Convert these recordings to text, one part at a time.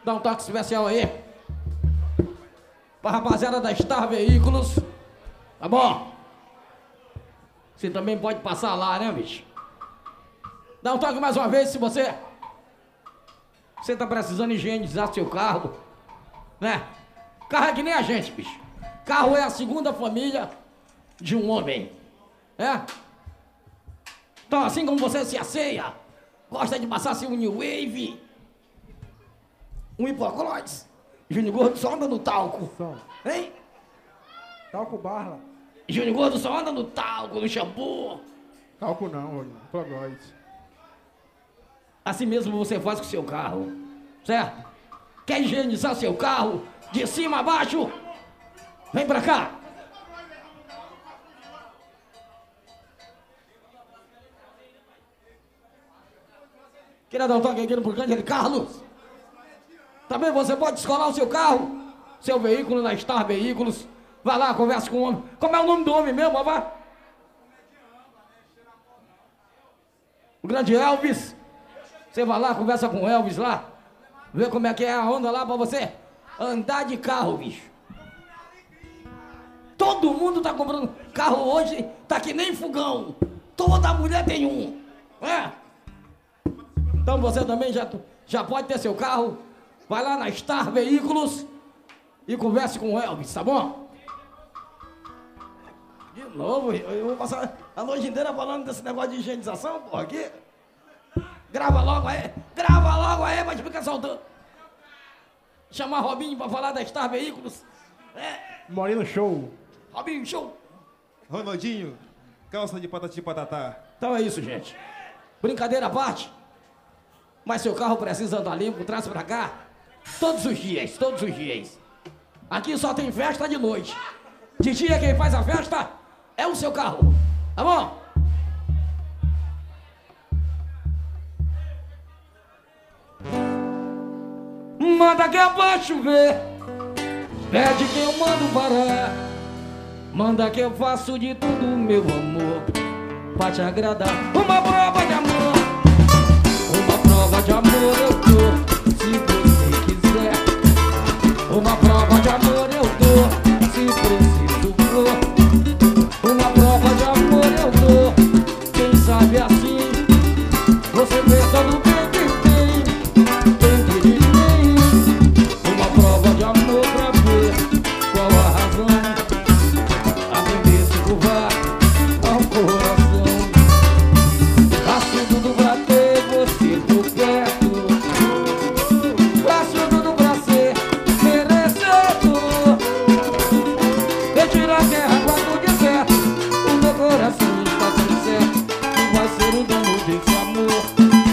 Dá um toque especial aí pra rapaziada da Star Veículos. Tá bom? Você também pode passar lá, né, bicho? Dá um toque mais uma vez se você tá precisando higienizar seu carro, né? Carro é que nem a gente, bicho. Carro é a segunda família de um homem, né? Então, assim como você se asseia, gosta de passar assim um New Wave, um hipoclotes, Júnior Gordo só anda no talco. Hein? Talco barra. Júnior Gordo só anda no talco, no shampoo. Talco não, olha. Hipoclotes. Assim mesmo você faz com o seu carro, certo? Quer higienizar seu carro de cima a baixo? Vem pra cá. Queria dar um toque aqui no Grande Carlos. Também você pode descolar o seu carro, seu veículo na Star Veículos. Vai lá, conversa com o homem. Como é o nome do homem mesmo, rapaz? O grande Elvis. Você vai lá, conversa com o Elvis lá. Vê como é que é a onda lá pra você andar de carro, bicho. Todo mundo tá comprando carro hoje, tá que nem fogão. Toda mulher tem um, é? Então você também já pode ter seu carro. Vai lá na Star Veículos e converse com o Elvis, tá bom? De novo, eu vou passar a noite inteira falando desse negócio de higienização, porra, aqui. Grava logo aí, vai te ficar soltando. Chamar Robinho pra falar da Star Veículos. É. Moreno Show. Robinho, show. Ronaldinho, calça de patati patatá. Então é isso, gente. Brincadeira à parte. Mas seu carro precisa andar limpo, traz pra cá. Todos os dias. Aqui só tem festa de noite. De dia quem faz a festa é o seu carro. Tá bom? Manda que é pra chover. Pede que eu mando parar. Manda que eu faço de tudo, meu amor, pra te agradar. Uma prova de amor. Uma prova de amor eu dou, se você quiser. Uma prova de amor eu dou, se preciso for. Uma prova de amor eu dou, quem sabe assim você pensa no bem que tem, quem que tem. Uma prova de amor pra ver qual a razão, aprender a se curvar ao coração. Faço tudo pra ter você por perto, faço tudo pra ser merecedor. Retira a guerra quando disser, o meu coração está tão certo que vai ser o dono desse amor.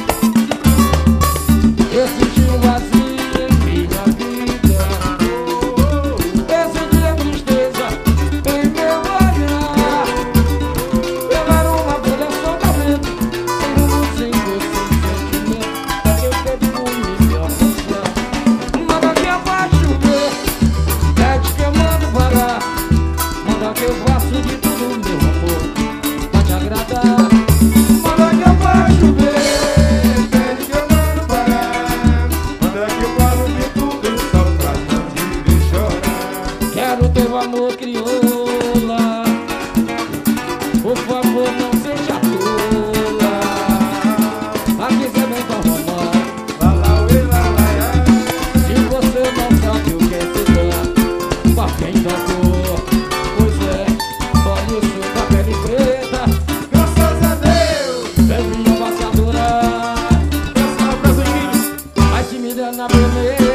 Eu senti um vazio em minha vida, eu senti a tristeza em meu olhar. Eu era uma folha soltamento, sem rumo, sem gosto, sem sentimento. Eu perdi me alcançar. Manda que eu faço chover, pede que eu mando parar. Manda que eu faço de tudo, meu amor, pra te agradar. Manda que eu faço chover, Pede que eu mando parar. Manda que eu falo de tudo, só pra não te ver chorar. quero teu amor crioula. Por favor, não seja tola. Aqui você vem pra romar. Lá, lá, uê, lá, lá, lá. Se você não sabe o que é se dar pra quem tocou, pois é, olha o seu da pele preta. Graças a Deus. Velhinha vai adorar, Graças a Brasil. mas se me der na perneta.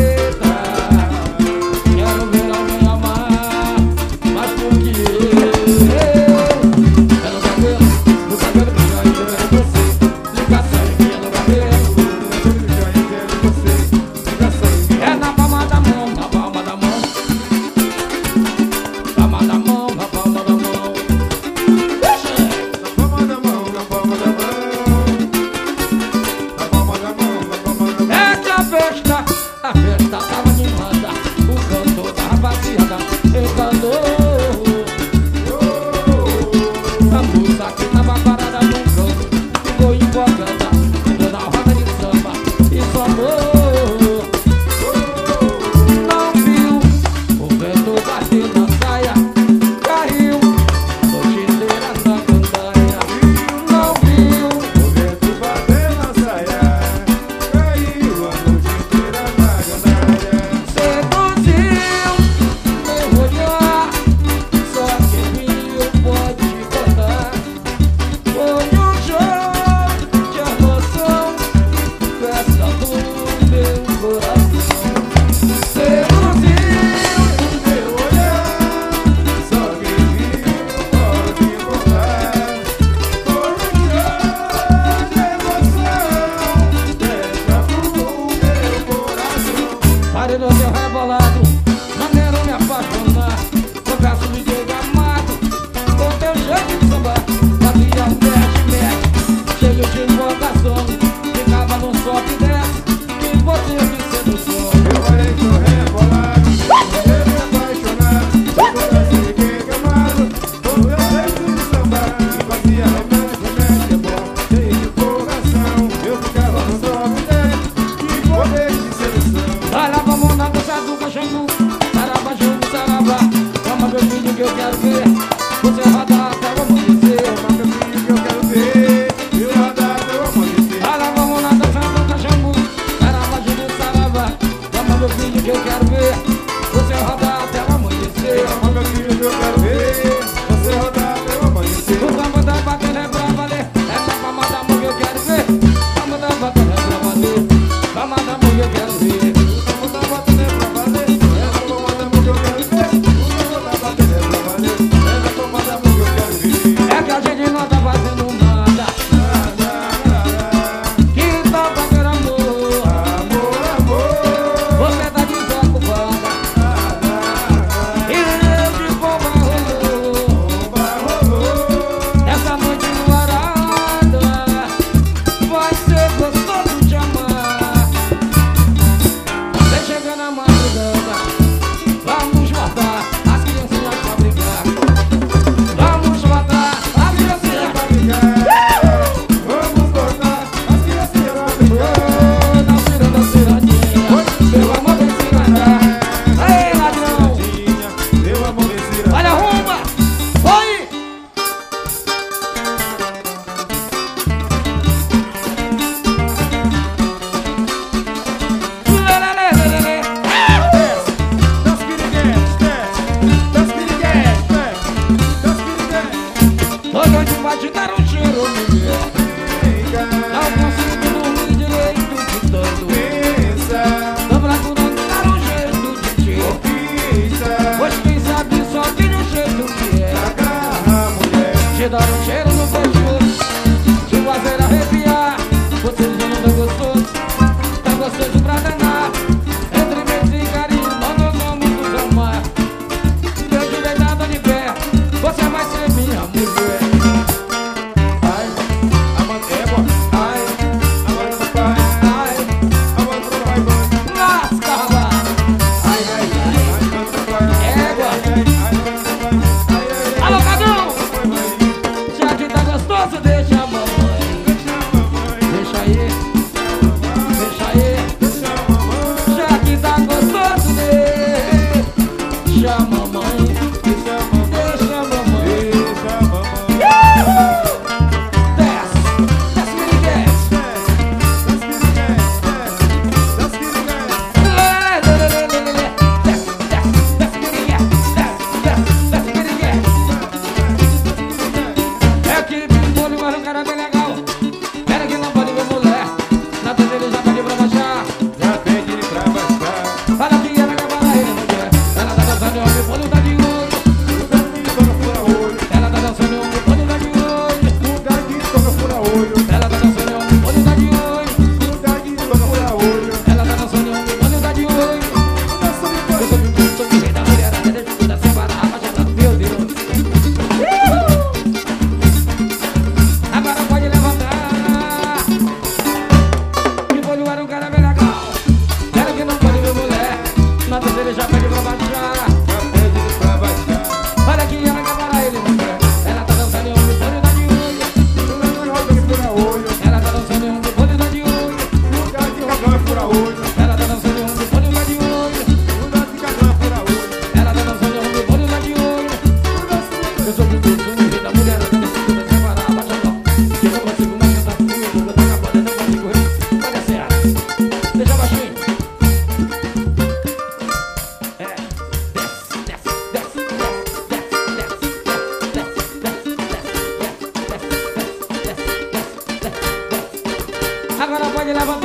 Quero ver alguém amar, mas por que eu? É no cabelo brilhante, eu quero você. Ligação em mim, é no cabelo. É na palma da mão, na palma da mão. Palma da mão, na palma da mão. Deixa! Na palma da mão, na palma da mão. Na palma da mão, na palma da mão. É que a festa tava animada. O cantor da rapaziada enganou. A moça que tava parada no canto ficou empolgada, entrou na roda de samba e falou. do Caxambu. Sarava, jogo, sarava. Chama meu filho que eu quero ver você rodar até o amanhecer. Chama meu filho que eu quero ver eu rodar até o amanhecer. Olha, vamos lá dançar do Caxambu. Sarava, jogo, sarava. Chama meu filho que eu quero ver você rodar até o amanhecer. Chama meu filho que eu quero ver você rodar até o amanhecer. O samba tá batendo é pra valer. Essa palma da mão que eu quero ver. O samba tá batendo é pra valer. Palma da mão que eu quero ver. O samba tá batendo é pra valer. Essa palma da mão que eu quero ver. O samba tá batendo é pra valer. Essa palma da mão que eu quero ver. É que a gente não tá fazendo nada. Que tal fazer amor? Amor, amor. Você tá desocupada. E eu de bomba rolou. Bomba rolou. Essa noite no arada vai ser gostoso de amar. Vem chegando a madrugada, vamos matar as criancinhas pra brigar. Vamos matar as criancinhas pra brigar. Vamos cortar as criancinhas pra brincar. Não tira da ciradinha, meu amor vem se matar. Aê, ladrão, Meu amor, esse olha a rumba, oi! Lelelelelele. Das piriguetes, das piriguetes, das piriguetes. Tô doido pra te dar um cheiro, mulher. Não consigo dormir direito de tanto. Tô procurando dar um jeito de ti. Pois quem sabe só tem um jeito que é te dar um cheiro no pescoço, te fazer arrepiar. Você já não tá gostoso pra danar. Entre beijo e carinho, nós vamos nos amar. Beijo deitado de pé, você vai ser minha mulher. Lasca, alô, cagão! Já que tá gostoso, deixa a mamãe. Deixa aí, deixa aí. Já que tá gostoso, deixa a mamãe. Deixa a mamãe. Desce, desce, Miguel. É que Pimpolho é um cara bem legal. Pera que não pode ver mulher. Na TV ele já pede pra baixar. Fala que ela quer falar ele não quer. Ela tá dançando e o Pimpolho tá de olho. Ela tá dançando e o Pimpolho tá de olho. Ela tá dançando e o Pimpolho tá de olho. Ela tá dançando e o Pimpolho tá de olho. Eu sou Pimpolho, sou o rei da mulherada. Deixa eu dar sem parar, abaixada, meu Deus. Agora pode levantar. Pimpolho era um cara bem legal. Pera que não pode ver mulher. Na TV ele já pede pra baixar. Olha que ela quer parar ele não quer. Ela tá dançando e o Pimpolho tá de olho. Ela tá dançando e o Pimpolho tá de olho. Ela tá dançando e o Pimpolho tá de olho. Ela tá dançando e o Pimpolho tá de olho. Eu sou o Pimpolho, sou o rei da mulherada. Deixa eu separar, abaixa a mão. Que eu não consigo mais cantar comigo. Eu tô acabando, não consigo rir. Vai descer, deixa baixinho. É, desce, desce, desce, desce. Agora pode levantar.